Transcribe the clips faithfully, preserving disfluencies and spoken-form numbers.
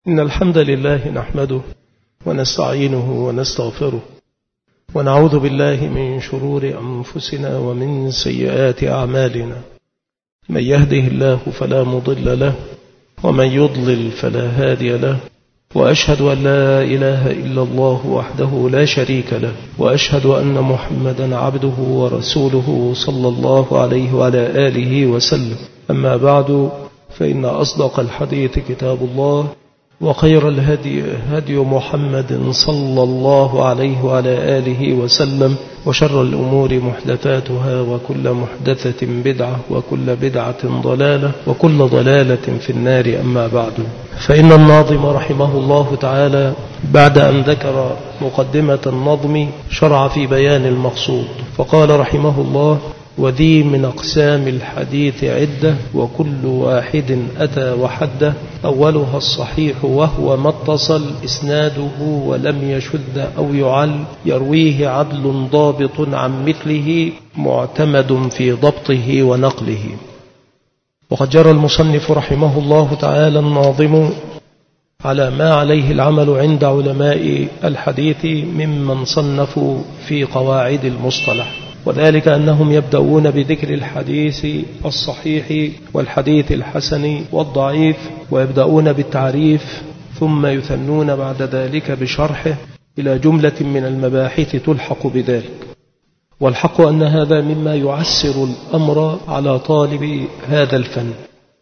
إن الحمد لله نحمده ونستعينه ونستغفره ونعوذ بالله من شرور أنفسنا ومن سيئات أعمالنا. من يهده الله فلا مضل له ومن يضلل فلا هادي له، وأشهد أن لا إله إلا الله وحده لا شريك له، وأشهد أن محمدا عبده ورسوله صلى الله عليه وعلى آله وسلم. أما بعد، فإن أصدق الحديث كتاب الله، وخير الهدي هدي محمد صلى الله عليه وعلى آله وسلم، وشر الأمور محدثاتها، وكل محدثة بدعة، وكل بدعة ضلالة، وكل ضلالة في النار. أما بعد، فإن الناظم رحمه الله تعالى بعد أن ذكر مقدمة النظم شرع في بيان المقصود، فقال رحمه الله: وذي من أقسام الحديث عدة، وكل واحد أتى وحده. أولها الصحيح وهو ما اتصل إسناده ولم يشد أو يعل، يرويه عدل ضابط عن مثله، معتمد في ضبطه ونقله. وقد جرى المصنف رحمه الله تعالى الناظم على ما عليه العمل عند علماء الحديث ممن صنفوا في قواعد المصطلح، وذلك أنهم يبدأون بذكر الحديث الصحيح والحديث الحسن والضعيف، ويبدأون بالتعريف، ثم يثنون بعد ذلك بشرحه إلى جملة من المباحث تلحق بذلك. والحق أن هذا مما يعسر الأمر على طالب هذا الفن،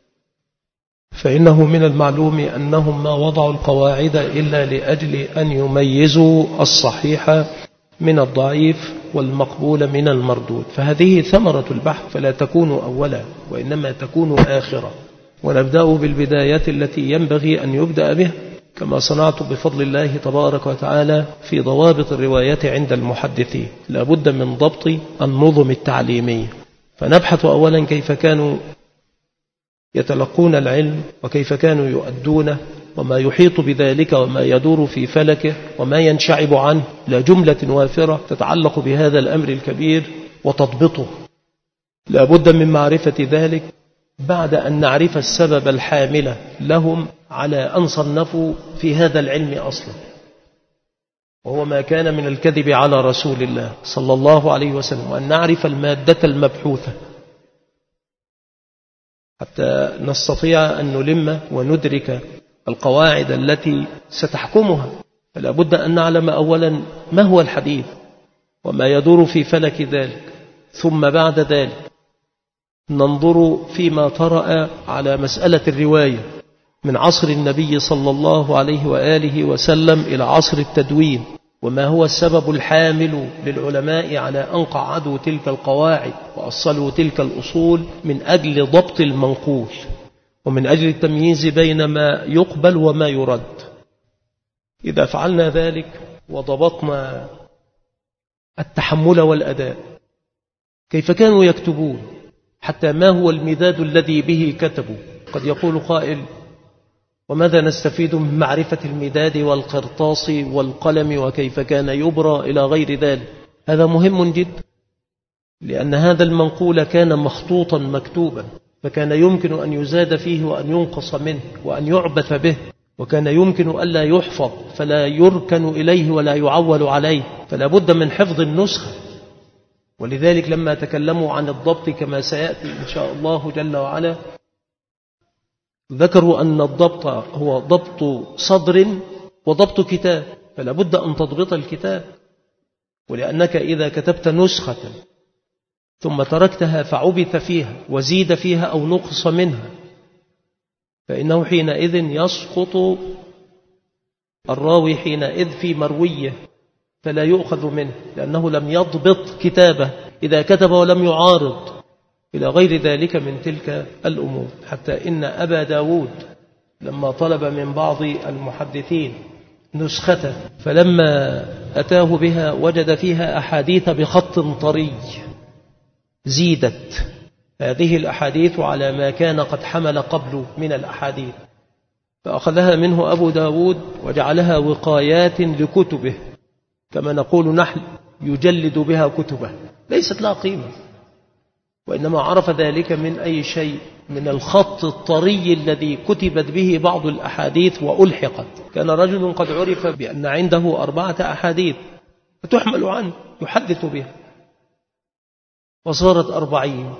فإنه من المعلوم أنهم ما وضعوا القواعد إلا لأجل أن يميزوا الصحيح من الضعيف والمقبول من المردود، فهذه ثمرة البحث، فلا تكون أولا وإنما تكون آخرة. ونبدأ بالبداية التي ينبغي أن يبدأ بها، كما صنعت بفضل الله تبارك وتعالى في ضوابط الرواية عند المحدثين. لا بد من ضبط النظم التعليمية، فنبحث أولا كيف كانوا يتلقون العلم، وكيف كانوا يؤدونه، وما يحيط بذلك، وما يدور في فلكه، وما ينشعب عنه، لا جملة وافرة تتعلق بهذا الأمر الكبير وتضبطه. لا بد من معرفة ذلك بعد أن نعرف السبب الحامل لهم على أن صنفوا في هذا العلم أصلا، وهو ما كان من الكذب على رسول الله صلى الله عليه وسلم، وأن نعرف المادة المبحوثة حتى نستطيع أن نلم وندرك القواعد التي ستحكمها. فلا بد أن نعلم أولا ما هو الحديث وما يدور في فلك ذلك، ثم بعد ذلك ننظر فيما طرأ على مسألة الرواية من عصر النبي صلى الله عليه وآله وسلم إلى عصر التدوين، وما هو السبب الحامل للعلماء على أن قعدوا تلك القواعد وأصلوا تلك الأصول من أجل ضبط المنقول، ومن أجل التمييز بين ما يقبل وما يرد. إذا فعلنا ذلك وضبطنا التحمل والأداء، كيف كانوا يكتبون، حتى ما هو المداد الذي به كتبوا. قد يقول قائل: وماذا نستفيد من معرفة المداد والقرطاس والقلم وكيف كان يبرى إلى غير ذلك؟ هذا مهم جدا، لأن هذا المنقول كان مخطوطا مكتوبا، فكان يمكن أن يزاد فيه وأن ينقص منه وأن يعبث به، وكان يمكن ألا يحفظ فلا يركن إليه ولا يعول عليه، فلا بد من حفظ النسخة. ولذلك لما تكلموا عن الضبط كما سيأتي إن شاء الله جل وعلا، ذكروا أن الضبط هو ضبط صدر وضبط كتاب، فلا بد أن تضبط الكتاب. ولأنك إذا كتبت نسخة ثم تركتها فعبث فيها وزيد فيها أو نقص منها، فإنه حينئذ يسقط الراوي حينئذ في مرويه، فلا يؤخذ منه، لأنه لم يضبط كتابه إذا كتب ولم يعارض إلى غير ذلك من تلك الأمور. حتى إن أبا داود لما طلب من بعض المحدثين نسخته، فلما أتاه بها وجد فيها أحاديث بخط طري زيدت هذه الأحاديث على ما كان قد حمل قبل من الأحاديث، فأخذها منه أبو داود وجعلها وقايات لكتبه، كما نقول نحن يجلد بها كتبه، ليست لها قيمة. وإنما عرف ذلك من أي شيء؟ من الخط الطري الذي كتبت به بعض الأحاديث وألحقت. كان رجل قد عرف بأن عنده أربعة أحاديث فتحمل عنه يحدث بها، وصارت أربعين،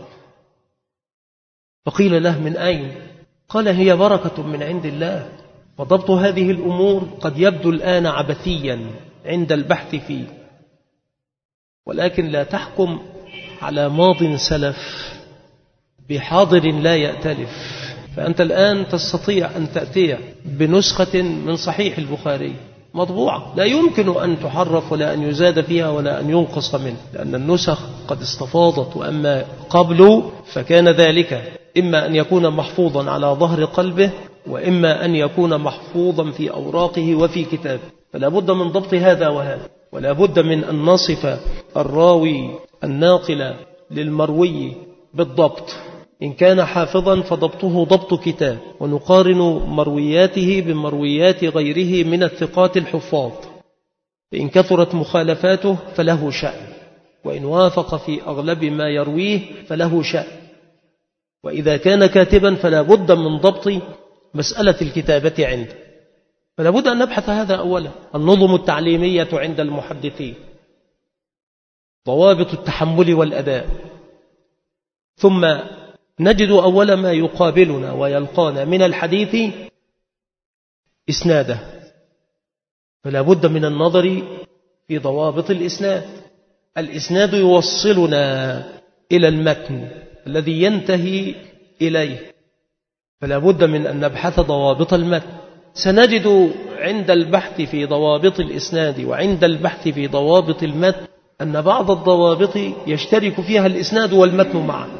فقيل له من أين؟ قال هي بركة من عند الله. وضبط هذه الأمور قد يبدو الآن عبثيا عند البحث فيه، ولكن لا تحكم على ماض سلف بحاضر لا يأتلف. فأنت الآن تستطيع أن تأتي بنسخة من صحيح البخاري مطبوعة لا يمكن أن تحرف ولا أن يزاد فيها ولا أن ينقص منه، لأن النسخ قد استفاضت. وأما قبل فكان ذلك إما أن يكون محفوظا على ظهر قلبه، وإما أن يكون محفوظا في أوراقه وفي كتابه. فلا بد من ضبط هذا وهذا، ولا بد من أن نصف الراوي الناقل للمروي بالضبط. إن كان حافظا فضبطه ضبط كتاب، ونقارن مروياته بمرويات غيره من الثقات الحفاظ. إن كثرت مخالفاته فله شأن، وإن وافق في أغلب ما يرويه فله شأن. وإذا كان كاتبا فلا بد من ضبط مسألة الكتابة عنده. فلا بد أن نبحث هذا أولا. النظم التعليمية عند المحدثين، ضوابط التحمل والأداء. ثم نجد أول ما يقابلنا ويلقانا من الحديث إسناده، فلا بد من النظر في ضوابط الإسناد. الإسناد يوصلنا إلى المتن الذي ينتهي إليه، فلا بد من أن نبحث ضوابط المتن. سنجد عند البحث في ضوابط الإسناد وعند البحث في ضوابط المتن أن بعض الضوابط يشترك فيها الإسناد والمتن معا،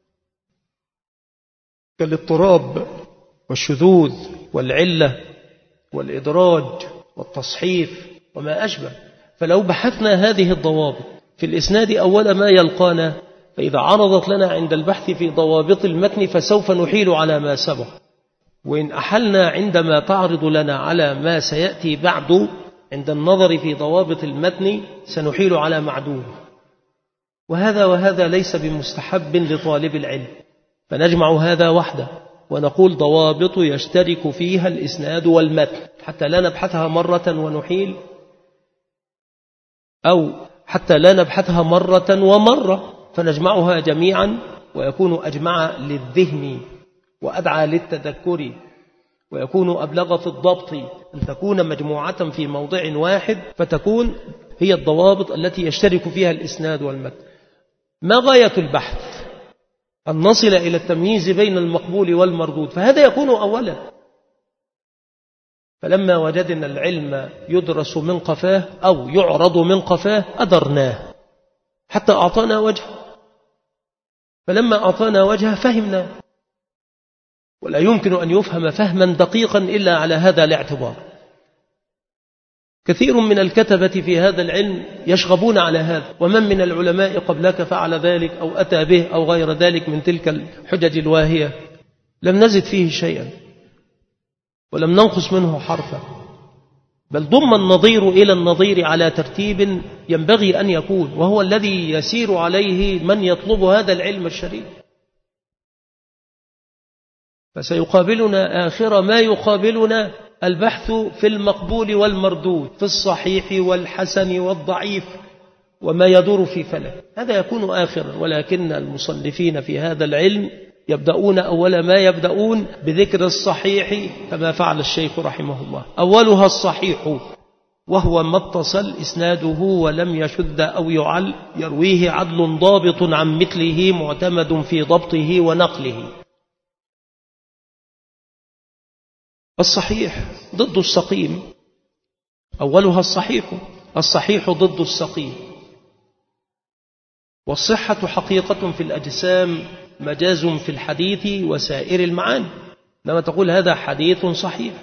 كالاضطراب والشذوذ والعلة والإدراج والتصحيف وما أشبه. فلو بحثنا هذه الضوابط في الإسناد أول ما يلقانا، فإذا عرضت لنا عند البحث في ضوابط المتن فسوف نحيل على ما سبق، وإن أحلنا عندما تعرض لنا على ما سيأتي بعد عند النظر في ضوابط المتن سنحيل على معدوم. وهذا وهذا ليس بمستحب لطالب العلم، فنجمع هذا وحده ونقول ضوابط يشترك فيها الإسناد والمتن، حتى لا نبحثها مرة ونحيل، أو حتى لا نبحثها مرة ومرة، فنجمعها جميعا ويكون أجمع للذهن وأدعى للتذكر، ويكون أبلغ في الضبط أن تكون مجموعة في موضع واحد، فتكون هي الضوابط التي يشترك فيها الإسناد والمتن. ما غاية البحث؟ أن نصل إلى التمييز بين المقبول والمردود، فهذا يكون أولا. فلما وجدنا العلم يدرس من قفاه أو يعرض من قفاه أدرناه حتى أعطانا وجه، فلما أعطانا وجه فهمنا. ولا يمكن أن يفهم فهما دقيقا إلا على هذا الاعتبار. كثير من الكتبة في هذا العلم يشغبون على هذا، ومن من العلماء قبلك فعل ذلك أو أتى به أو غير ذلك من تلك الحجج الواهية، لم نزد فيه شيئا ولم ننقص منه حرفا، بل ضم النظير إلى النظير على ترتيب ينبغي أن يكون، وهو الذي يسير عليه من يطلب هذا العلم الشريف. فسيقابلنا آخر ما يقابلنا البحث في المقبول والمردود، في الصحيح والحسن والضعيف وما يدور في فلك، هذا يكون آخرا. ولكن المصنفين في هذا العلم يبدأون أول ما يبدأون بذكر الصحيح، كما فعل الشيخ رحمه الله. أولها الصحيح، وهو ما اتصل إسناده ولم يشذ أو يعل، يرويه عدل ضابط عن مثله معتمد في ضبطه ونقله. الصحيح ضد السقيم، أولها الصحيح، الصحيح ضد السقيم. والصحة حقيقة في الأجسام، مجاز في الحديث وسائر المعاني. لما تقول هذا حديث صحيح،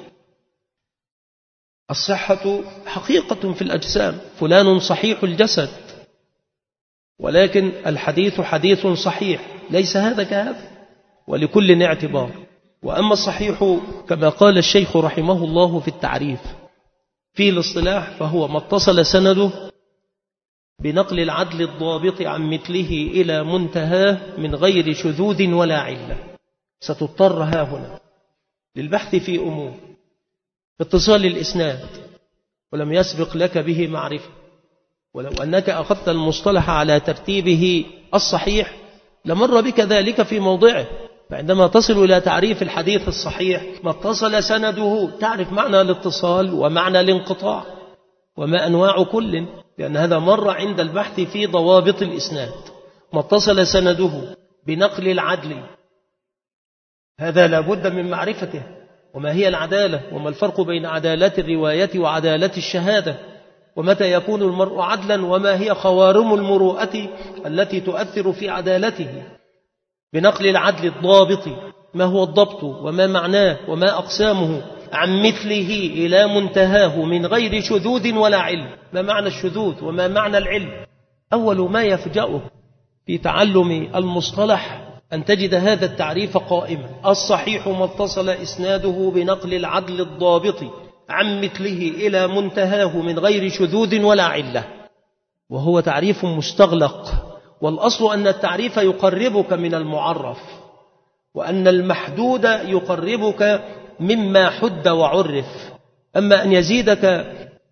الصحة حقيقة في الأجسام، فلان صحيح الجسد، ولكن الحديث حديث صحيح، ليس هذا كهذا، ولكل اعتبار. وأما الصحيح كما قال الشيخ رحمه الله في التعريف في الاصطلاح، فهو ما اتصل سنده بنقل العدل الضابط عن مثله إلى منتهاه من غير شذوذ ولا علة. ستضطر ها هنا للبحث في أمور اتصال الإسناد ولم يسبق لك به معرفة، ولو أنك أخذت المصطلح على ترتيبه الصحيح لمر بك ذلك في موضعه. فعندما تصل إلى تعريف الحديث الصحيح ما اتصل سنده تعرف معنى الاتصال ومعنى الانقطاع وما أنواع كل، لأن هذا مر عند البحث في ضوابط الإسناد. ما اتصل سنده بنقل العدل هذا لابد من معرفته، وما هي العدالة وما الفرق بين عدالة الرواية وعدالة الشهادة، ومتى يكون المرء عدلا وما هي خوارم المروءة التي تؤثر في عدالته. بنقل العدل الضابط، ما هو الضبط وما معناه وما أقسامه، عن مثله إلى منتهاه من غير شذوذ ولا علم. ما معنى الشذوذ وما معنى العلم؟ أول ما يفجأه في تعلم المصطلح أن تجد هذا التعريف قائما: الصحيح ما اتصل إسناده بنقل العدل الضابط عن مثله إلى منتهاه من غير شذوذ ولا علة. وهو تعريف مستغلق، والأصل أن التعريف يقربك من المعرف، وأن المحدود يقربك مما حد وعرف. أما أن يزيدك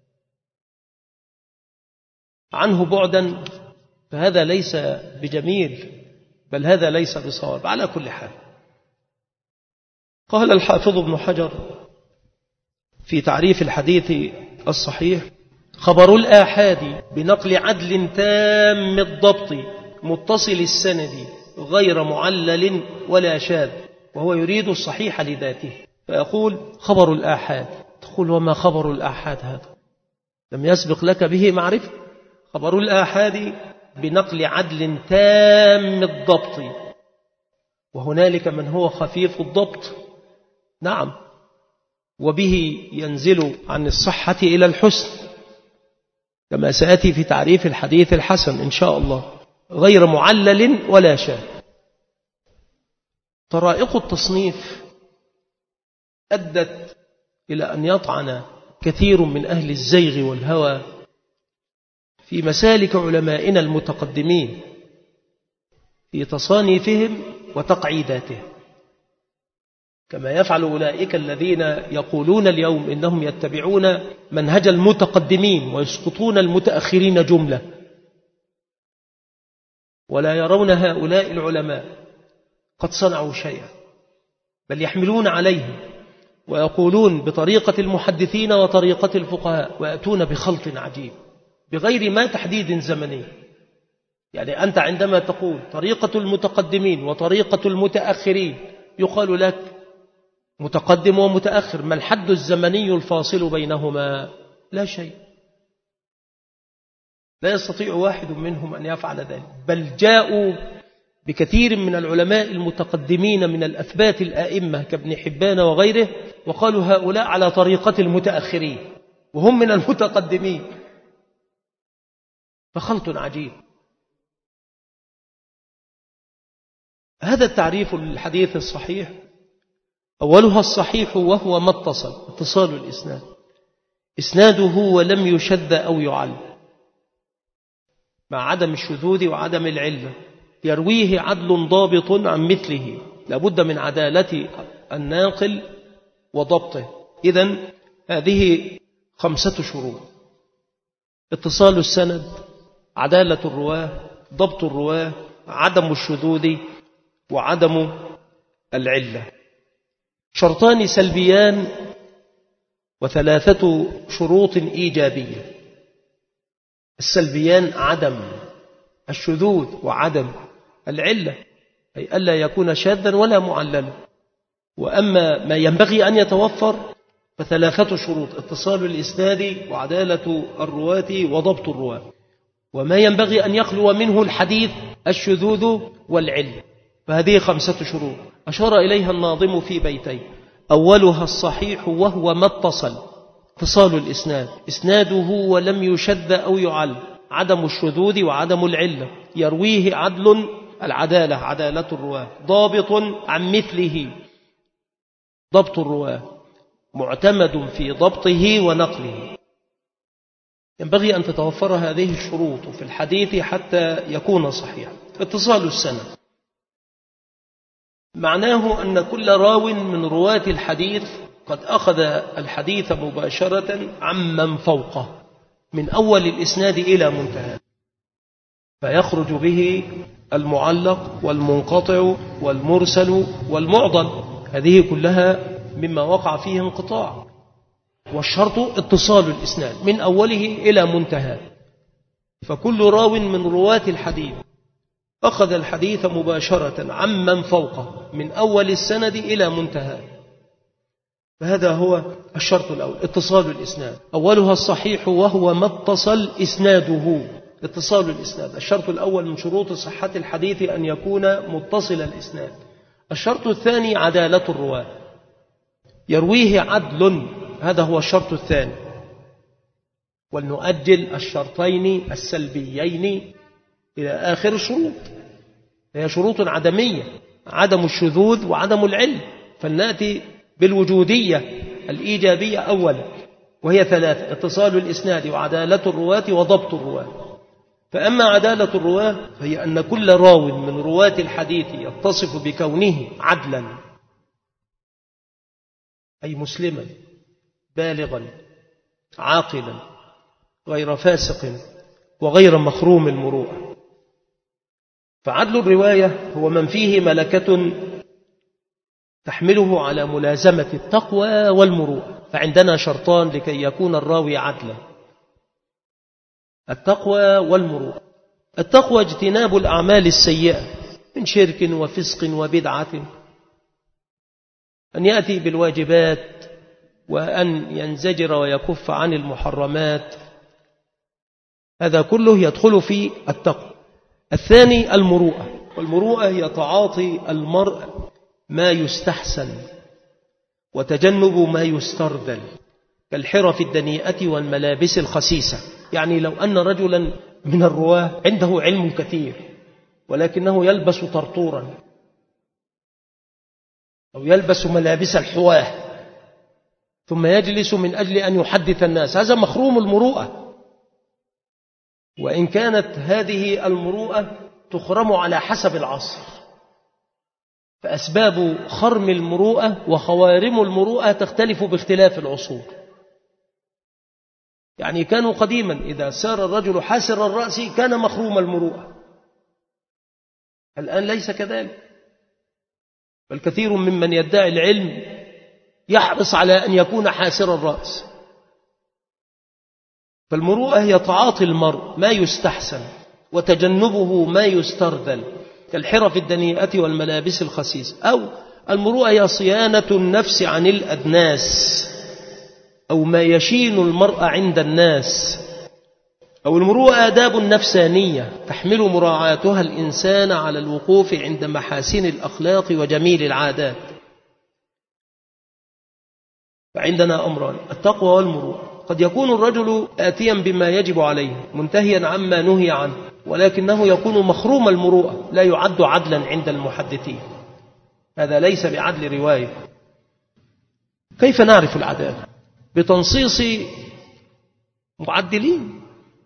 عنه بعدا فهذا ليس بجميل، بل هذا ليس بصواب. على كل حال، قال الحافظ ابن حجر في تعريف الحديث الصحيح: خبر الآحاد بنقل عدل تام الضبط متصل السند غير معلل ولا شاذ. وهو يريد الصحيح لذاته، فيقول خبر الآحاد. تقول وما خبر الآحاد هذا؟ لم يسبق لك به معرفة. خبر الآحاد بنقل عدل تام الضبط، وهنالك من هو خفيف الضبط، نعم، وبه ينزل عن الصحة إلى الحسن، كما سأتي في تعريف الحديث الحسن إن شاء الله، غير معلل ولا شاذ. طرائق التصنيف أدت إلى أن يطعن كثير من أهل الزيغ والهوى في مسالك علمائنا المتقدمين في تصانيفهم وتقعيداتهم، كما يفعل أولئك الذين يقولون اليوم إنهم يتبعون منهج المتقدمين ويسقطون المتأخرين جملة، ولا يرون هؤلاء العلماء قد صنعوا شيئا، بل يحملون عليه ويقولون بطريقة المحدثين وطريقة الفقهاء، ويأتون بخلط عجيب بغير ما تحديد زمني. يعني أنت عندما تقول طريقة المتقدمين وطريقة المتأخرين يقال لك متقدم ومتأخر، ما الحد الزمني الفاصل بينهما؟ لا شيء. لا يستطيع واحد منهم أن يفعل ذلك، بل جاءوا بكثير من العلماء المتقدمين من الأثبات الآئمة كابن حبان وغيره، وقالوا هؤلاء على طريقة المتأخرين وهم من المتقدمين، فخلط عجيب. هذا التعريف للحديث الصحيح: أولها الصحيح وهو ما اتصل، اتصال الإسناد، إسناده ولم يشذ أو يعل، مع عدم الشذوذ وعدم العلة، يرويه عدل ضابط عن مثله، لابد من عدالة الناقل وضبطه. إذن هذه خمسة شروط: اتصال السند، عدالة الرواه، ضبط الرواه، عدم الشذوذ، وعدم العلة. شرطان سلبيان وثلاثة شروط إيجابية. السلبيان عدم الشذوذ وعدم العلة، أي ألا يكون شاذا ولا معللا. وأما ما ينبغي أن يتوفر فثلاثة شروط: اتصال الإسناد وعدالة الرواة وضبط الرواة. وما ينبغي أن يخلو منه الحديث: الشذوذ والعلة. فهذه خمسة شروط أشار إليها الناظم في بيتين: أولها الصحيح وهو ما اتصل، اتصال الإسناد، إسناده ولم يشذ أو يعل، عدم الشذوذ وعدم العلة، يرويه عدل، العدالة عدالة الرواه، ضابط عن مثله، ضبط الرواه، معتمد في ضبطه ونقله. ينبغي أن تتوفر هذه الشروط في الحديث حتى يكون صحيحا. اتصال السند معناه أن كل راو من رواة الحديث قد أخذ الحديث مباشرة عمن فوقه من أول الإسناد إلى منتهى، فيخرج به المعلق والمنقطع والمرسل والمعضل، هذه كلها مما وقع فيه انقطاع. والشرط اتصال الإسناد من أوله إلى منتهى، فكل راو من رواة الحديث أخذ الحديث مباشرة عمن فوقه من أول السند إلى منتهى، فهذا هو الشرط الأول اتصال الإسناد. أولها الصحيح وهو ما اتصل إسناده، اتصال الإسناد. الشرط الأول من شروط صحة الحديث أن يكون متصل الإسناد. الشرط الثاني عدالة الرواة، يرويه عدل، هذا هو الشرط الثاني. ولنؤجل الشرطين السلبيين إلى آخر الشروط، هي شروط عدمية، عدم الشذوذ وعدم العلم، فلنأتي بالوجودية الإيجابية أولا، وهي ثلاثة: اتصال الإسناد وعدالة الرواة وضبط الرواة. فأما عدالة الرواة فهي أن كل راو من رواة الحديث يتصف بكونه عدلا، أي مسلما بالغا عاقلا غير فاسق وغير مخروم المروءة. فعدل الرواية هو من فيه ملكة تحمله على ملازمة التقوى والمروءة. فعندنا شرطان لكي يكون الراوي عدلا: التقوى والمروءة. التقوى اجتناب الأعمال السيئة من شرك وفسق وبدعة، أن يأتي بالواجبات وأن ينزجر ويكف عن المحرمات، هذا كله يدخل في التقوى. الثاني المروءة، والمروءة هي تعاطي المرء ما يستحسن وتجنب ما يسترذل، كالحرف الدنيئة والملابس الخسيسة. يعني لو أن رجلا من الرواه عنده علم كثير ولكنه يلبس طرطورا أو يلبس ملابس الحواه ثم يجلس من أجل أن يحدث الناس، هذا مخروم المروءة. وإن كانت هذه المروءة تخرم على حسب العصر، فأسباب خرم المروءة وخوارم المروءة تختلف باختلاف العصور. يعني كانوا قديما إذا سار الرجل حاسر الرأس كان مخروم المروءة، الآن ليس كذلك، بل كثير ممن يدعي العلم يحرص على أن يكون حاسر الرأس. فالمروءة هي تعاطي المرء ما يستحسن وتجنبه ما يسترذل، كالحرف الدنيئة والملابس الخسيس. أو المروءة هي صيانة النفس عن الأدناس أو ما يشين المرء عند الناس. أو المروءة آداب نفسانية تحمل مراعاتها الإنسان على الوقوف عند محاسن الأخلاق وجميل العادات. فعندنا أمران: التقوى والمروءة. قد يكون الرجل آتيا بما يجب عليه منتهيا عما نهي عنه، ولكنه يكون مخروم المروءة، لا يعد عدلا عند المحدثين، هذا ليس بعدل رواية. كيف نعرف العدالة؟ بتنصيص معدلين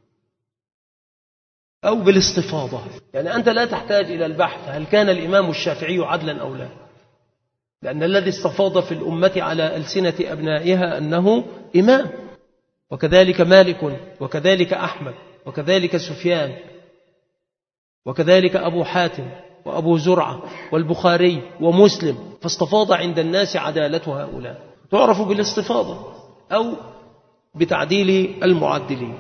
أو بالاستفاضة. يعني أنت لا تحتاج إلى البحث هل كان الإمام الشافعي عدلا أو لا، لأن الذي استفاض في الأمة على ألسنة أبنائها أنه إمام، وكذلك مالك وكذلك أحمد وكذلك سفيان وكذلك أبو حاتم وأبو زرعة والبخاري ومسلم، فاستفاض عند الناس عدالة هؤلاء. تعرف بالاستفاضة أو بتعديل المعدلين.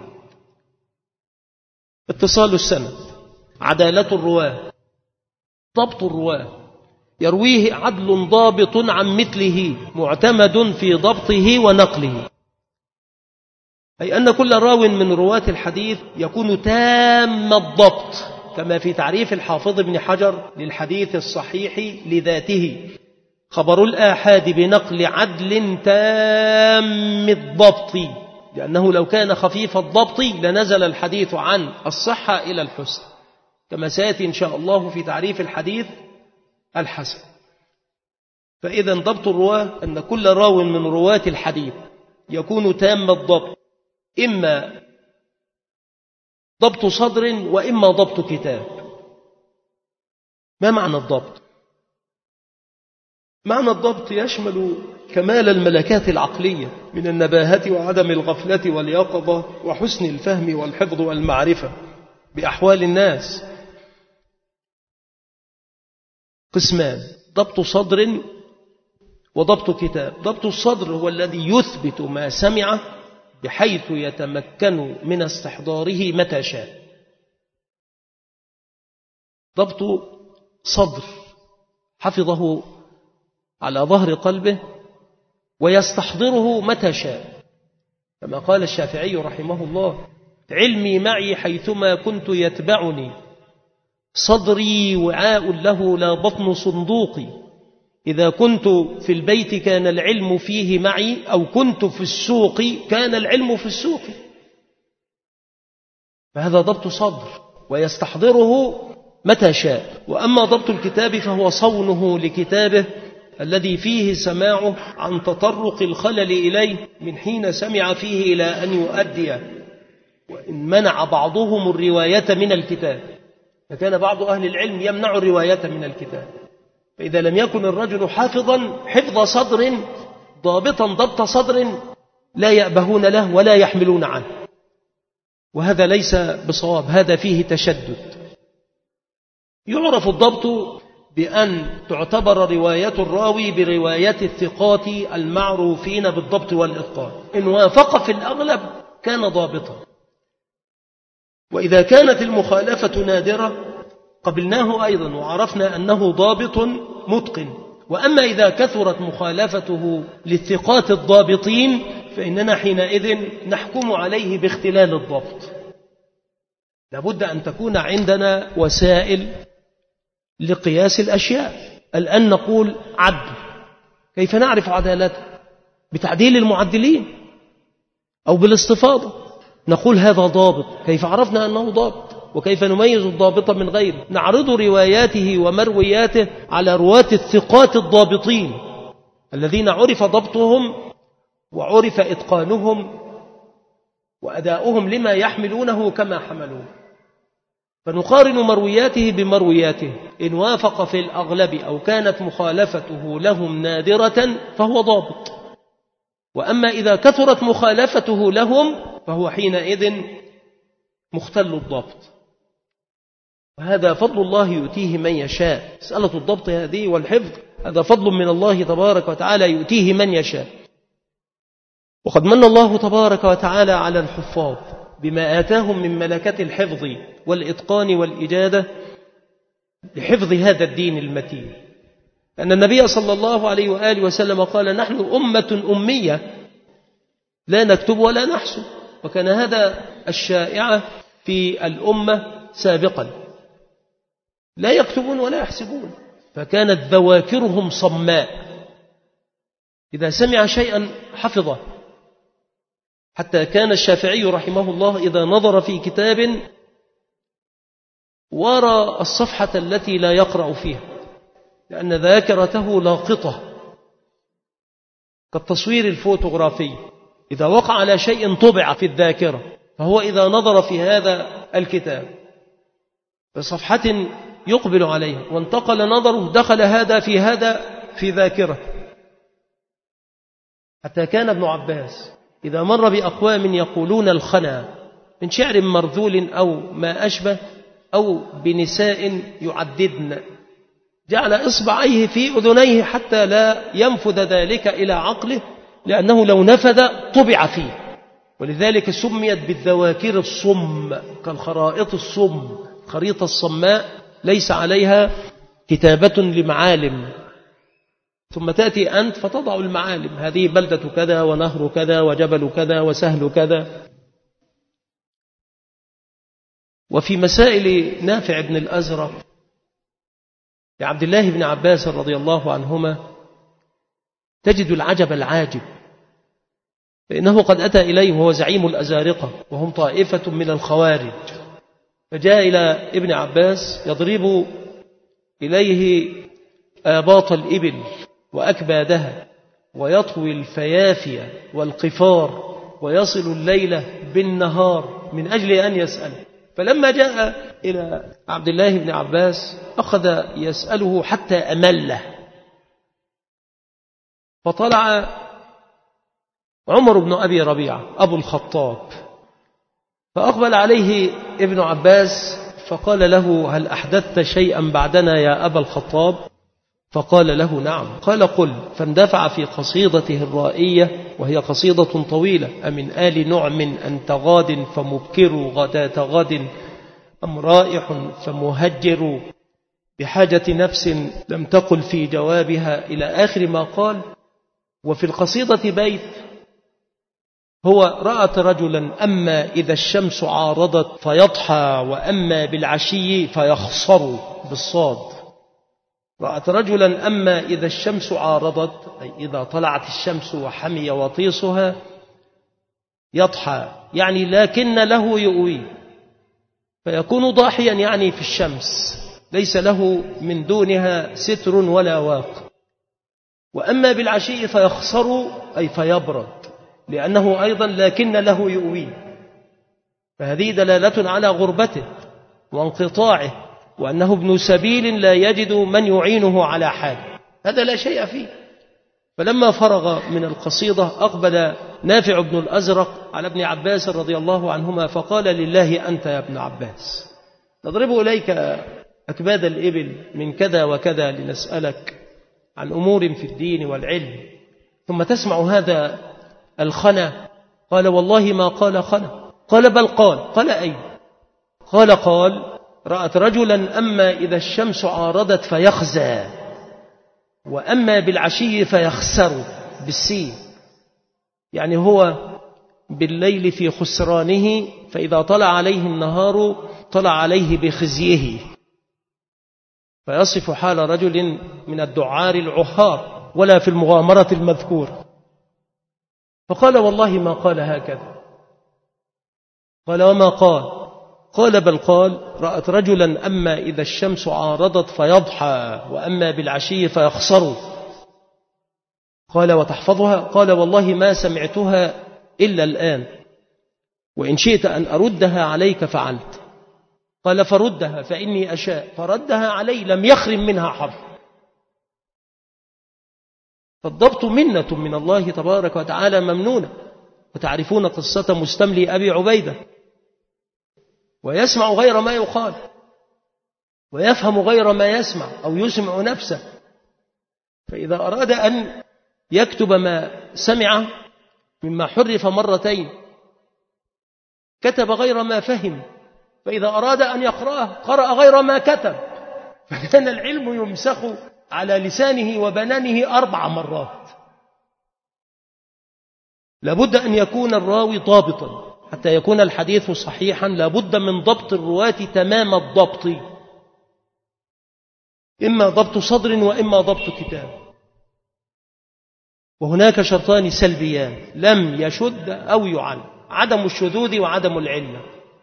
اتصال السند، عدالة الرواة، ضبط الرواة، يرويه عدل ضابط عن مثله معتمد في ضبطه ونقله، أي أن كل راو من رواة الحديث يكون تام الضبط، كما في تعريف الحافظ ابن حجر للحديث الصحيح لذاته: خبر الآحاد بنقل عدل تام الضبط، لأنه لو كان خفيف الضبط لنزل الحديث عن الصحة إلى الحسن، كما سيأتي إن شاء الله في تعريف الحديث الحسن. فإذا ضبط الرواة أن كل راو من رواة الحديث يكون تام الضبط، إما ضبط صدر وإما ضبط كتاب. ما معنى الضبط؟ معنى الضبط يشمل كمال الملكات العقلية من النباهة وعدم الغفلة واليقظة وحسن الفهم والحفظ والمعرفة بأحوال الناس. قسمان: ضبط صدر وضبط كتاب. ضبط الصدر هو الذي يثبت ما سمع بحيث يتمكن من استحضاره متى شاء. ضبط صدر حفظه على ظهر قلبه ويستحضره متى شاء، كما قال الشافعي رحمه الله: علمي معي حيثما كنت يتبعني، صدري وعاء له لا بطن صندوقي، إذا كنت في البيت كان العلم فيه معي، أو كنت في السوق كان العلم في السوق. فهذا ضبط صدر ويستحضره متى شاء. وأما ضبط الكتاب فهو صونه لكتابه الذي فيه سماعه عن تطرق الخلل إليه من حين سمع فيه إلى أن يؤدي، وإن منع بعضهم الرواية من الكتاب، فكان بعض أهل العلم يمنع الرواية من الكتاب. فإذا لم يكن الرجل حافظا حفظ صدر ضابطا ضبط صدر لا يأبهون له ولا يحملون عنه، وهذا ليس بصواب، هذا فيه تشدد. يعرف الضبط بأن تعتبر رواية الراوي برواية الثقات المعروفين بالضبط والإتقان، إن وافق في الأغلب كان ضابطا، وإذا كانت المخالفة نادرة قبلناه أيضا وعرفنا أنه ضابط متقن. وأما إذا كثرت مخالفته للثقات الضابطين فإننا حينئذ نحكم عليه باختلال الضبط. لابد أن تكون عندنا وسائل لقياس الأشياء. الآن نقول عدل، كيف نعرف عدالته؟ بتعديل المعدلين أو بالاستفاضة. نقول هذا ضابط، كيف عرفنا أنه ضابط؟ وكيف نميز الضابط من غيره؟ نعرض رواياته ومروياته على رواة الثقات الضابطين الذين عرف ضبطهم وعرف إتقانهم وأداؤهم لما يحملونه كما حملوه، فنقارن مروياته بمروياته، إن وافق في الأغلب أو كانت مخالفته لهم نادرة فهو ضابط. وأما إذا كثرت مخالفته لهم فهو حينئذ مختل الضبط، وهذا فضل الله يؤتيه من يشاء. مسألة الضبط هذه والحفظ هذا فضل من الله تبارك وتعالى يؤتيه من يشاء. وقد من الله تبارك وتعالى على الحفاظ بما آتاهم من ملكة الحفظ والإتقان والإجادة لحفظ هذا الدين المتين. أن النبي صلى الله عليه وآله وسلم قال: نحن أمة أمية لا نكتب ولا نحسب. وكان هذا الشائع في الأمة سابقا، لا يكتبون ولا يحسبون، فكانت ذواكرهم صماء، إذا سمع شيئا حفظه. حتى كان الشافعي رحمه الله إذا نظر في كتاب ورى الصفحة التي لا يقرأ فيها، لأن ذاكرته لاقطة كالتصوير الفوتوغرافي، إذا وقع على شيء طبع في الذاكرة، فهو إذا نظر في هذا الكتاب بصفحة يقبل عليها وانتقل نظره دخل هذا في هذا في ذاكرة. حتى كان ابن عباس إذا مر بأقوام يقولون الخنا من شعر مرذول أو ما أشبه أو بنساء يعددن، جعل إصبعيه في أذنيه حتى لا ينفذ ذلك إلى عقله، لأنه لو نفذ طبع فيه. ولذلك سميت بالذواكر الصم، كالخرائط الصم، خريطة الصماء ليس عليها كتابة لمعالم، ثم تأتي أنت فتضع المعالم، هذه بلدة كذا ونهر كذا وجبل كذا وسهل كذا. وفي مسائل نافع بن الأزرق لعبد الله بن عباس رضي الله عنهما تجد العجب العاجب، فإنه قد أتى إليه وهو زعيم الأزارقة وهم طائفة من الخوارج، فجاء إلى ابن عباس يضرب إليه آباط الإبل وأكبادها ويطوي الفيافية والقفار ويصل الليلة بالنهار من أجل أن يسأل. فلما جاء إلى عبد الله بن عباس أخذ يسأله حتى أمله، فطلع عمر بن أبي ربيعة أبو الخطاب، فأقبل عليه ابن عباس فقال له: هل أحدثت شيئا بعدنا يا أبا الخطاب؟ فقال له: نعم. قال: قل. فاندفع في قصيدته الرائية، وهي قصيدة طويلة: أمن آل نعم أنت غاد فمبكر غداة غد، أم رائح فمهجر بحاجة نفس لم تقل في جوابها، إلى آخر ما قال. وفي القصيدة بيت هو: رأت رجلا أما إذا الشمس عارضت فيضحى، وأما بالعشي فيخصر بالصاد. رأت رجلا أما إذا الشمس عارضت، أي إذا طلعت الشمس وحمي وطيسها، يضحى يعني لكن له يؤوي، فيكون ضاحيا يعني في الشمس ليس له من دونها ستر ولا واق. وأما بالعشي فيخصر أي فيبرد، لأنه أيضا لكن له يؤوي، فهذه دلالة على غربته وانقطاعه، وأنه ابن سبيل لا يجد من يعينه على حال، هذا لا شيء فيه. فلما فرغ من القصيدة أقبل نافع بن الأزرق على ابن عباس رضي الله عنهما فقال: لله أنت يا ابن عباس، نضرب إليك أكباد الإبل من كذا وكذا لنسألك عن أمور في الدين والعلم، ثم تسمع هذا الخنا. قال: والله ما قال خنا. قال: بل قال. قال: أي؟ قال: قال: رأت رجلا أما إذا الشمس عارضت فيخزى، وأما بالعشي فيخسر بالسين، يعني هو بالليل في خسرانه، فإذا طلع عليه النهار طلع عليه بخزيه، فيصف حال رجل من الدعار العهار ولا في المغامرة المذكورة. فقال: والله ما قال هكذا. قال: وما قال؟ قال: بل قال: رأت رجلا أما إذا الشمس عارضت فيضحى، وأما بالعشي فيخسر. قال: وتحفظها؟ قال: والله ما سمعتها إلا الآن، وإن شئت أن أردها عليك فعلت. قال: فردها فإني أشاء. فردها علي لم يخرم منها حرف. فالضبط منة من الله تبارك وتعالى ممنونة. وتعرفون قصة مستملي أبي عبيدة، ويسمع غير ما يقال، ويفهم غير ما يسمع أو يسمع نفسه، فإذا أراد أن يكتب ما سمع مما حرف مرتين كتب غير ما فهم، فإذا أراد أن يقرأه قرأ غير ما كتب، فكان العلم يمسخ على لسانه وبنانه أربع مرات. لابد أن يكون الراوي ضابطا حتى يكون الحديث صحيحا، لابد من ضبط الرواة تمام الضبط، إما ضبط صدر وإما ضبط كتاب. وهناك شرطان سلبيان لم يشد أو يعل: عدم الشذوذ وعدم العلة.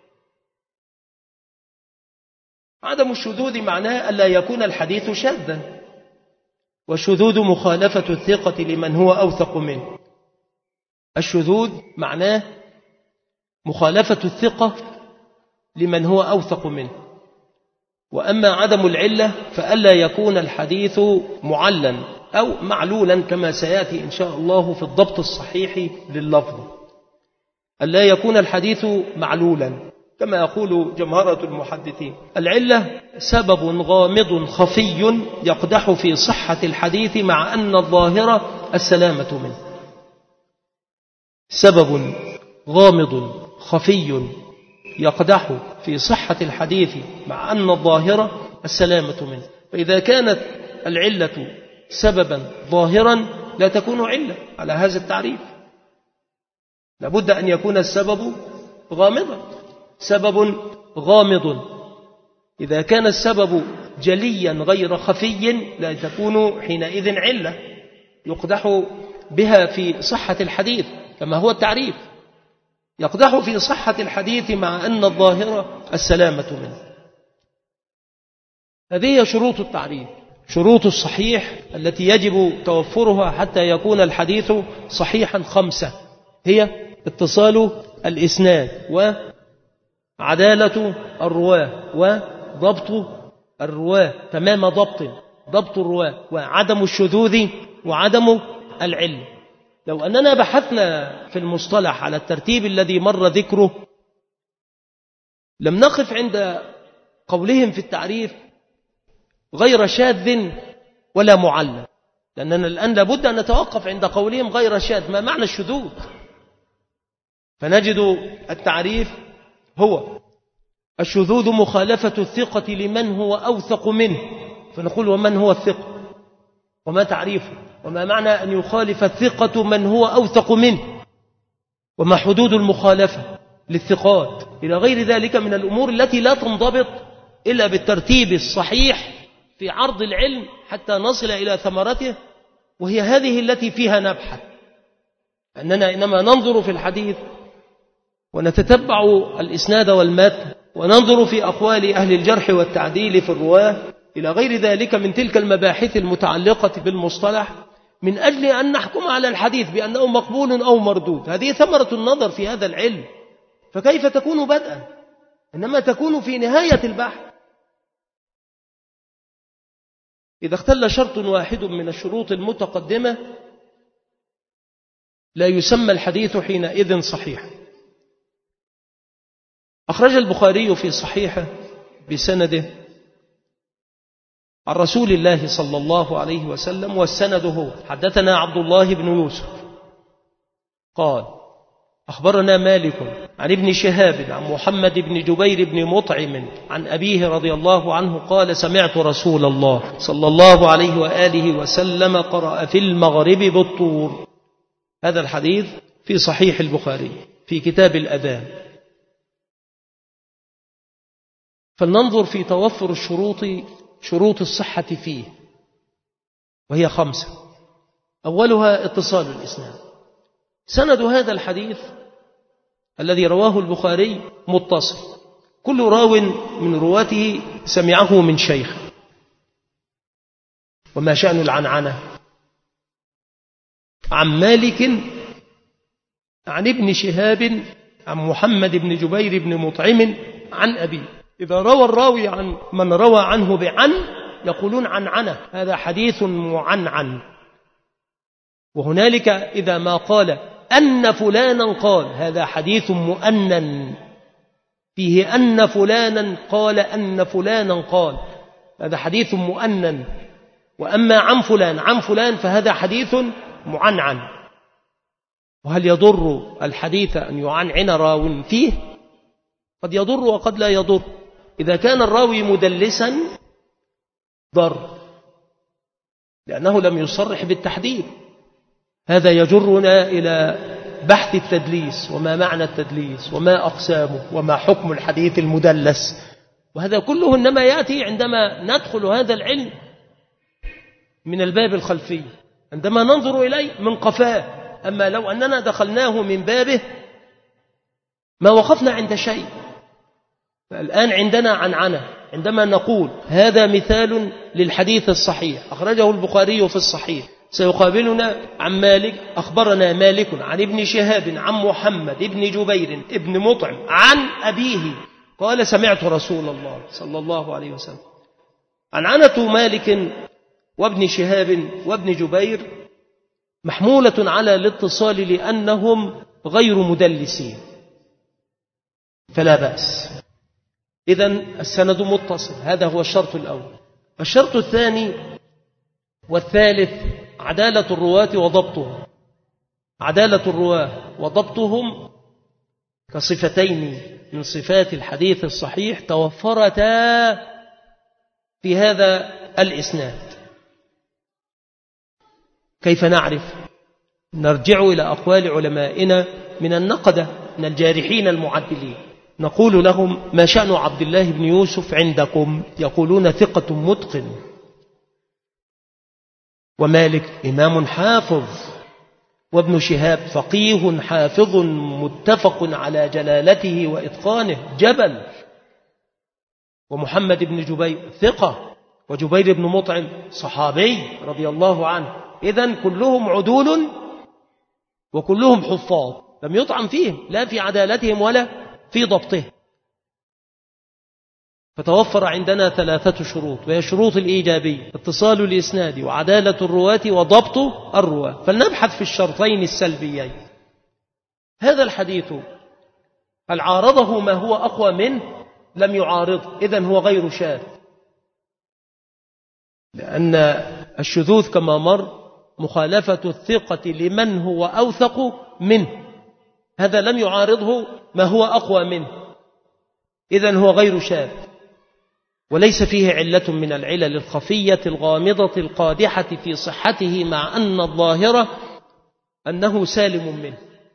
عدم الشذوذ معناه ألا يكون الحديث شاذا، والشذوذ مخالفة الثقة لمن هو أوثق منه. الشذوذ معناه مخالفة الثقة لمن هو أوثق منه. وأما عدم العلة فألا يكون الحديث معلا أو معلولا، كما سيأتي إن شاء الله في الضبط الصحيح لللفظ. ألا يكون الحديث معلولا كما يقول جمهرة المحدثين. العلة سبب غامض خفي يقدح في صحة الحديث مع أن الظاهرة السلامة منه. سبب غامض خفي يقدح في صحة الحديث مع أن الظاهرة السلامة منه. فإذا كانت العلة سببا ظاهرا لا تكون علة على هذا التعريف، لابد أن يكون السبب غامضا. سبب غامض إذا كان السبب جليا غير خفي لا تكون حينئذ علة يقدح بها في صحة الحديث، كما هو التعريف: يقدح في صحة الحديث مع أن الظاهرة السلامة منه. هذه شروط التعريف، شروط الصحيح التي يجب توفرها حتى يكون الحديث صحيحا خمسة: هي اتصال الإسناد، عدالة الرواة وضبط الرواة تمام ضبط ضبط الرواة وعدم الشذوذ وعدم العلم. لو أننا بحثنا في المصطلح على الترتيب الذي مر ذكره لم نقف عند قولهم في التعريف غير شاذ ولا معلل، لأننا الآن لابد أن نتوقف عند قولهم غير شاذ. ما معنى الشذوذ؟ فنجد التعريف هو الشذوذ مخالفة الثقة لمن هو أوثق منه، فنقول ومن هو الثقة وما تعريفه وما معنى أن يخالف الثقة من هو أوثق منه وما حدود المخالفة للثقات إلى غير ذلك من الأمور التي لا تنضبط إلا بالترتيب الصحيح في عرض العلم حتى نصل إلى ثمرته، وهي هذه التي فيها نبحث. أننا إنما ننظر في الحديث ونتتبع الإسناد والمتن وننظر في أقوال أهل الجرح والتعديل في الرواة إلى غير ذلك من تلك المباحث المتعلقة بالمصطلح من أجل أن نحكم على الحديث بأنه مقبول أو مردود. هذه ثمرة النظر في هذا العلم، فكيف تكون بدءا؟ إنما تكون في نهاية البحث. إذا اختل شرط واحد من الشروط المتقدمة لا يسمى الحديث حينئذ صحيحا. أخرج البخاري في صحيحه بسنده عن رسول الله صلى الله عليه وسلم، والسند هو: حدثنا عبد الله بن يوسف قال أخبرنا مالك عن ابن شهاب عن محمد بن جبير بن مطعم عن أبيه رضي الله عنه قال سمعت رسول الله صلى الله عليه وآله وسلم قرأ في المغرب بالطور. هذا الحديث في صحيح البخاري في كتاب الأذان. فلننظر في توفر الشروط شروط الصحة فيه، وهي خمسة. أولها اتصال الإسناد. سند هذا الحديث الذي رواه البخاري متصل، كل راو من رواته سمعه من شيخ. وما شأن العنعنة؟ عن مالك عن ابن شهاب عن محمد بن جبير بن مطعم عن أبي. إذا روى الراوي عن من روى عنه بعن يقولون عنعنة، هذا حديث معنعن. وهنالك إذا ما قال أن فلانا قال هذا حديث مؤنن، فيه أن فلانا قال أن فلانا قال هذا حديث مؤنن. وأما عن فلان عن فلان فهذا حديث معنعن. وهل يضر الحديث أن يعنعن راو فيه؟ قد يضر وقد لا يضر. إذا كان الراوي مدلسا ضر لأنه لم يصرح بالتحديد. هذا يجرنا إلى بحث التدليس، وما معنى التدليس وما أقسامه وما حكم الحديث المدلس. وهذا كله إنما يأتي عندما ندخل هذا العلم من الباب الخلفي، عندما ننظر إليه من قفاه. أما لو أننا دخلناه من بابه ما وقفنا عند شيء. فالآن عندنا عنعنة عندما نقول هذا مثال للحديث الصحيح أخرجه البخاري في الصحيح، سيقابلنا عن مالك أخبرنا مالك عن ابن شهاب عن محمد بن جبير ابن مطعم عن أبيه قال سمعت رسول الله صلى الله عليه وسلم. عنعنة مالك وابن شهاب وابن جبير محمولة على الاتصال لأنهم غير مدلسين فلا بأس. إذن السند متصل، هذا هو الشرط الأول. الشرط الثاني والثالث عدالة الرواة وضبطهم. عدالة الرواة وضبطهم كصفتين من صفات الحديث الصحيح توفرتا في هذا الإسناد. كيف نعرف؟ نرجع إلى أقوال علمائنا من النقدة من الجارحين المعدلين، نقول لهم ما شأن عبد الله بن يوسف عندكم؟ يقولون ثقة متقن. ومالك إمام حافظ، وابن شهاب فقيه حافظ متفق على جلالته وإتقانه جبل. ومحمد بن جبير ثقة، وجبير بن مطعم صحابي رضي الله عنه. إذن كلهم عدول وكلهم حفاظ، لم يطعن فيهم لا في عدالتهم ولا في ضبطهم. فتوفر عندنا ثلاثة شروط، وهي شروط الإيجابية: اتصال الإسناد وعدالة الرواة وضبط الرواة. فلنبحث في الشرطين السلبيين. هذا الحديث هل عارضه ما هو أقوى منه؟ لم يعارضه، إذن هو غير شاذ، لأن الشذوذ كما مر مخالفة الثقة لمن هو أوثق منه، هذا لم يعارضه ما هو أقوى منه، إذن هو غير شاذ، وليس فيه علة من العلل الخفية الغامضة القادحة في صحته، مع أن الظاهرة أنه سالم منه.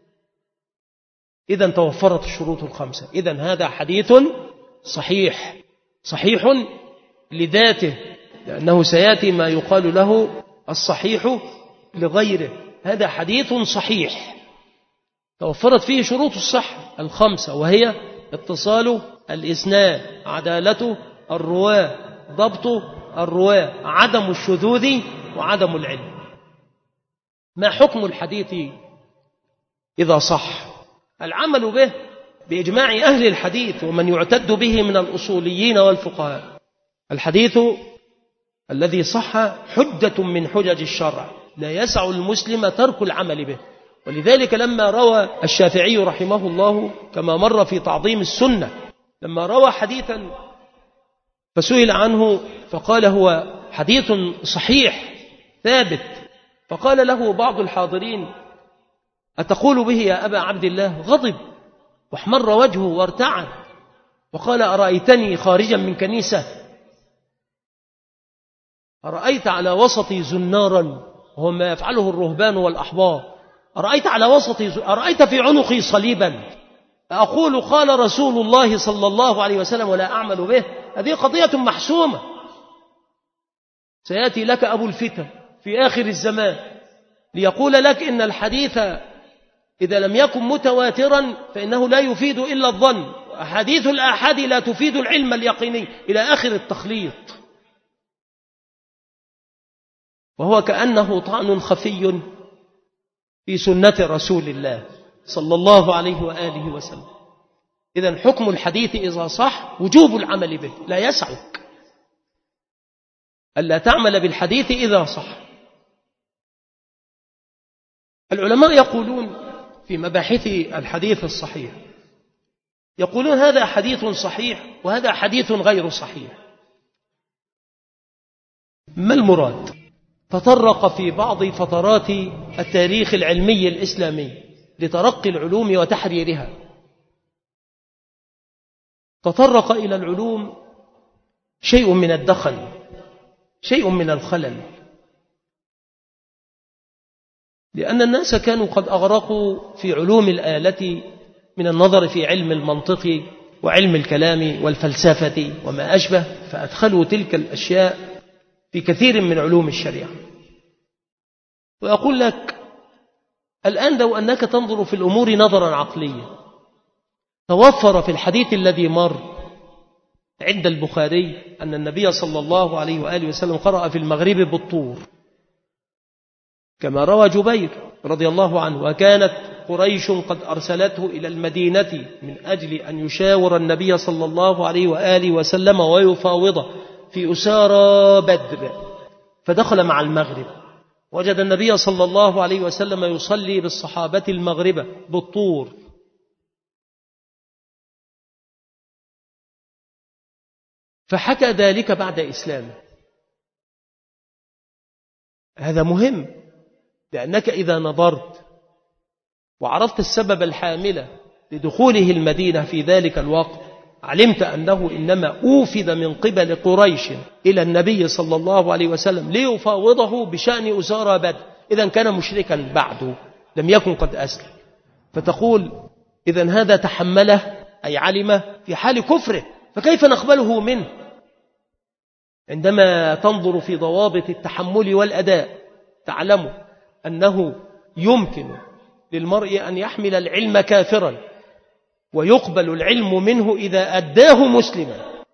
إذن توفرت الشروط الخمسة. إذن هذا حديث صحيح، صحيح لذاته، لأنه سيأتي ما يقال له الصحيح لغيره. هذا حديث صحيح توفرت فيه شروط الصحة الخمسة، وهي اتصال الإسناد، عدالة الرواة، ضبط الرواة، عدم الشذوذ، وعدم العلم. ما حكم الحديث إذا صح؟ العمل به بإجماع أهل الحديث ومن يعتد به من الأصوليين والفقهاء. الحديث الذي صح حجة من حجج الشرع، لا يسع المسلم ترك العمل به. ولذلك لما روى الشافعي رحمه الله كما مر في تعظيم السنة، لما روى حديثا فسئل عنه فقال هو حديث صحيح ثابت، فقال له بعض الحاضرين: أتقول به يا أبا عبد الله؟ غضب واحمر وجهه وارتعد وقال: أرأيتني خارجا من كنيسة؟ أرأيت على وسطي زنارا وهو ما يفعله الرهبان والأحبار؟ أرأيت على وسطي ز... أرأيت في عنقي صليبا؟ أقول قال رسول الله صلى الله عليه وسلم ولا أعمل به؟ هذه قضية محسومة. سيأتي لك أبو الفتن في آخر الزمان ليقول لك إن الحديث إذا لم يكن متواترا فإنه لا يفيد إلا الظن، وأحاديث الآحاد لا تفيد العلم اليقيني، إلى آخر التخليط. وهو كأنه طعن خفي في سنة رسول الله صلى الله عليه وآله وسلم. إذن حكم الحديث إذا صح وجوب العمل به، لا يسعك ألا تعمل بالحديث إذا صح. العلماء يقولون في مباحث الحديث الصحيح، يقولون هذا حديث صحيح وهذا حديث غير صحيح. ما المراد؟ تطرق في بعض فترات التاريخ العلمي الإسلامي لترقي العلوم وتحريرها، تطرق إلى العلوم شيء من الدخل، شيء من الخلل، لأن الناس كانوا قد أغرقوا في علوم الآلة من النظر في علم المنطق وعلم الكلام والفلسفة وما أشبه، فأدخلوا تلك الأشياء في كثير من علوم الشريعة. وأقول لك الآن لو أنك تنظر في الأمور نظرا عقليا، توفر في الحديث الذي مر عند البخاري أن النبي صلى الله عليه وآله وسلم قرأ في المغرب بالطور كما روى جبير رضي الله عنه: وكانت قريش قد أرسلته إلى المدينة من أجل أن يشاور النبي صلى الله عليه وآله وسلم ويفاوضه في أسارى بدر، فدخل مع المغرب وجد النبي صلى الله عليه وسلم يصلي بالصحابة المغرب بالطور، فحكى ذلك بعد إسلامه. هذا مهم، لأنك إذا نظرت وعرفت السبب الحامل لدخوله المدينة في ذلك الوقت، علمت أنه إنما أوفد من قبل قريش إلى النبي صلى الله عليه وسلم ليفاوضه بشأن أسارى بدر. إذن كان مشركا بعده، لم يكن قد أسلم، فتقول إذن هذا تحمله أي علم في حال كفره، فكيف نقبله منه؟ عندما تنظر في ضوابط التحمل والأداء تعلم أنه يمكن للمرء أن يحمل العلم كافرا ويقبل العلم منه إذا أداه مسلما،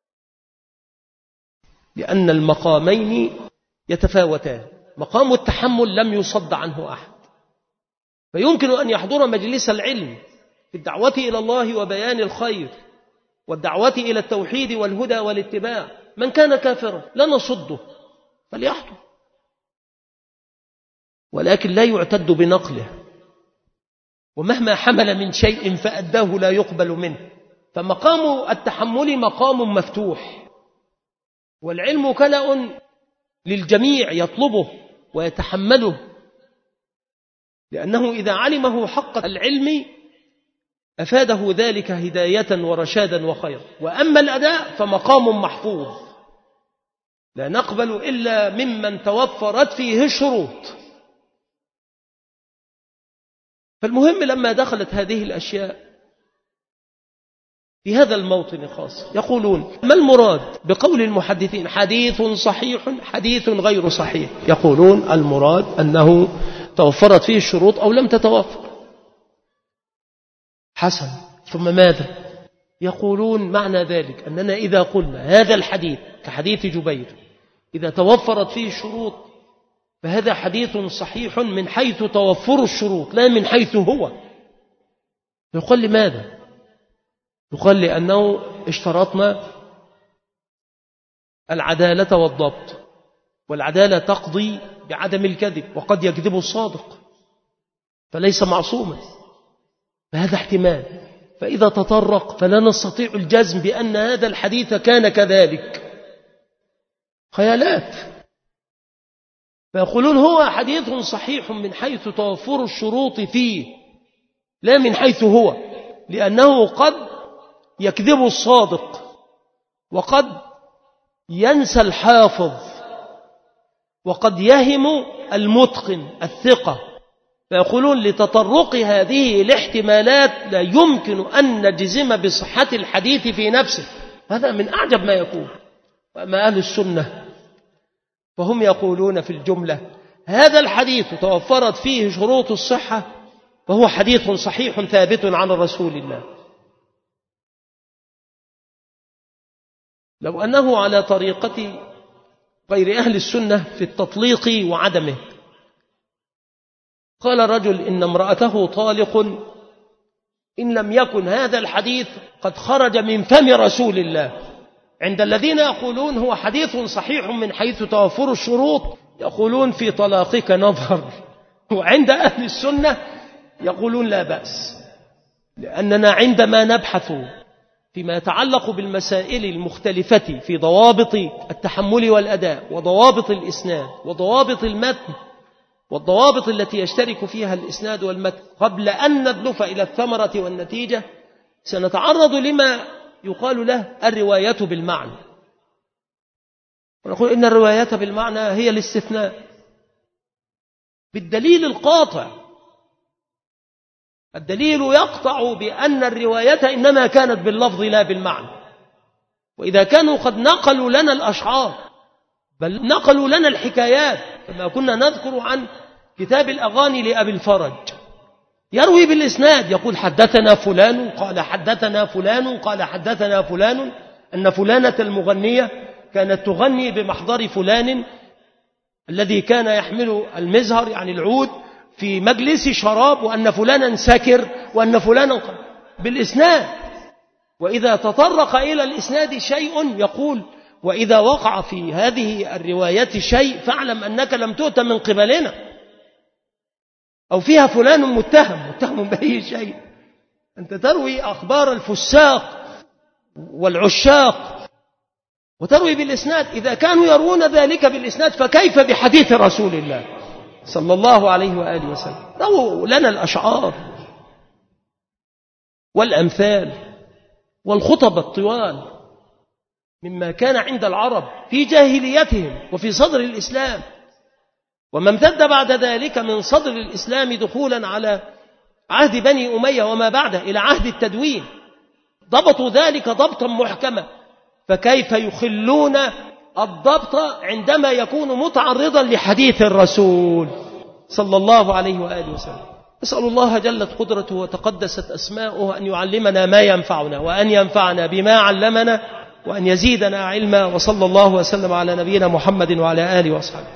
لأن المقامين يتفاوتان. مقام التحمل لم يصد عنه أحد، فيمكن أن يحضر مجلس العلم في الدعوة إلى الله وبيان الخير والدعوة إلى التوحيد والهدى والاتباع. من كان كافرا لا نصده فليحضر، ولكن لا يعتد بنقله، ومهما حمل من شيء فأداه لا يقبل منه. فمقام التحمل مقام مفتوح، والعلم كلأ للجميع يطلبه ويتحمله، لأنه إذا علمه حق العلم أفاده ذلك هداية ورشادا وخير. وأما الأداء فمقام محفوظ لا نقبل إلا ممن توفرت فيه الشروط. فالمهم لما دخلت هذه الأشياء في هذا الموطن خاص، يقولون ما المراد بقول المحدثين حديث صحيح حديث غير صحيح؟ يقولون المراد أنه توفرت فيه الشروط أو لم تتوفر. حسن، ثم ماذا؟ يقولون معنى ذلك أننا إذا قلنا هذا الحديث كحديث جبير إذا توفرت فيه الشروط فهذا حديث صحيح من حيث توفر الشروط لا من حيث هو. يقول لماذا؟ يقال لأنه اشترطنا العدالة والضبط، والعدالة تقضي بعدم الكذب، وقد يكذب الصادق فليس معصوما، فهذا احتمال. فإذا تطرق فلا نستطيع الجزم بأن هذا الحديث كان كذلك، خيالات. فيقولون هو حديث صحيح من حيث توفر الشروط فيه لا من حيث هو، لأنه قد يكذب الصادق، وقد ينسى الحافظ، وقد يهم المتقن الثقة. فيقولون لتطرق هذه الاحتمالات لا يمكن أن نجزم بصحة الحديث في نفسه. هذا من أعجب ما يكون. وأما أهل السنة فهم يقولون في الجملة هذا الحديث توفرت فيه شروط الصحة فهو حديث صحيح ثابت عن رسول الله. لو أنه على طريقة غير أهل السنة في التطليق وعدمه، قال رجل إن امرأته طالق إن لم يكن هذا الحديث قد خرج من فم رسول الله. عند الذين يقولون هو حديث صحيح من حيث توفر الشروط يقولون في طلاقك نظر، وعند أهل السنة يقولون لا بأس، لأننا عندما نبحث فيما يتعلق بالمسائل المختلفة في ضوابط التحمل والأداء وضوابط الإسناد وضوابط المتن والضوابط التي يشترك فيها الإسناد والمتن، قبل أن ندلف إلى الثمرة والنتيجة سنتعرض لما يقال له الرواية بالمعنى. ونقول إن الرواية بالمعنى هي الاستثناء بالدليل القاطع. الدليل يقطع بأن الرواية إنما كانت باللفظ لا بالمعنى. وإذا كانوا قد نقلوا لنا الأشعار بل نقلوا لنا الحكايات، كما كنا نذكر عن كتاب الأغاني لأبي الفرج يروي بالإسناد يقول حدثنا فلان قال حدثنا فلان قال حدثنا فلان أن فلانة المغنية كانت تغني بمحضر فلان الذي كان يحمل المزهر يعني العود في مجلس شراب، وأن فلانا سكر، وأن فلانا بالإسناد. وإذا تطرق إلى الإسناد شيء يقول وإذا وقع في هذه الرواية شيء فاعلم أنك لم تؤت من قبلنا، أو فيها فلان متهم متهم بأي شيء. أنت تروي أخبار الفساق والعشاق وتروي بالإسناد. إذا كانوا يروون ذلك بالإسناد فكيف بحديث رسول الله صلى الله عليه وآله وسلم؟ رووا لنا الأشعار والأمثال والخطب الطوال مما كان عند العرب في جاهليتهم وفي صدر الإسلام، وما امتد بعد ذلك من صدر الإسلام دخولا على عهد بني أمية وما بعده إلى عهد التدوين، ضبطوا ذلك ضبطا محكما. فكيف يخلون الضبط عندما يكون متعرضا لحديث الرسول صلى الله عليه وآله وسلم؟ أسأل الله جلت قدرته وتقدست أسماؤه أن يعلمنا ما ينفعنا، وأن ينفعنا بما علمنا، وأن يزيدنا علما. وصلى الله وسلم على نبينا محمد وعلى آله وأصحابه.